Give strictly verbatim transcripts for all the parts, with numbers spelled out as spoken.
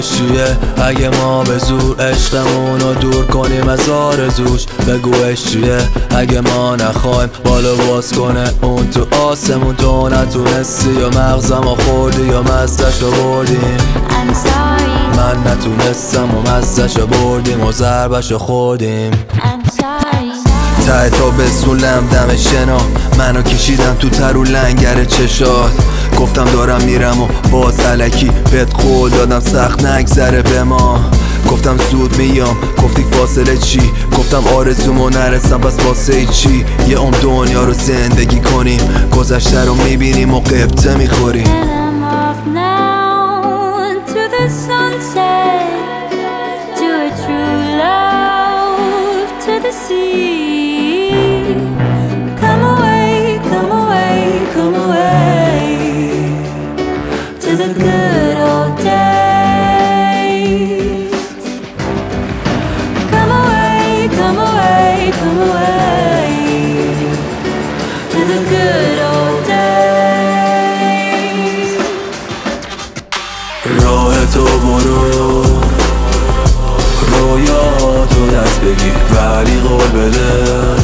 چیه؟ اگه ما به زور عشقمونو دور کنیم از آرزوش بگوش چیه؟ اگه ما نخوایم بالا باز کنه اون تو آسمون، تو نتونستی یا مغزمو خوردی یا مزدشو بردیم. I'm sorry. من نتونستم و مزدشو بردیم و ضربشو خوردیم. I'm sorry. ته تا بسولم دم شنا، منو کشیدم تو تر و لنگر چشات. گفتم دارم میرم و باز علکی بهت قول دادم سخت نگذره به ما. گفتم زود میام، گفتی فاصله چی؟ گفتم آرزومو نرسم پس واسه چی؟ یه عمر دنیا رو زندگی کنیم، گذشته رو میبینیم و قبطه میخوریم. And I'm off now to the sunset, to a true love, to the sea. Come away, come away, come away to the good old days. Come away, come away, come away to the good old days. راه تو برو، رویاتو دست بگیر ولی قول بده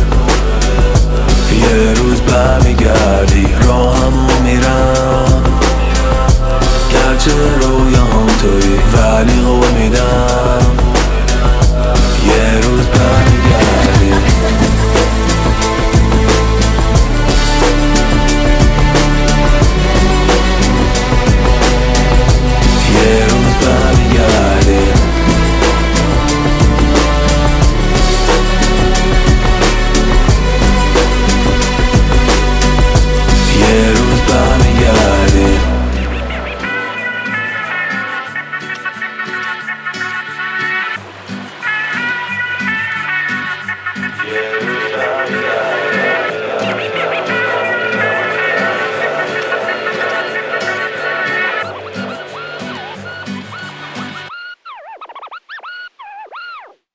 یه روز برمیگردی. راهمو میرم گرچه رویا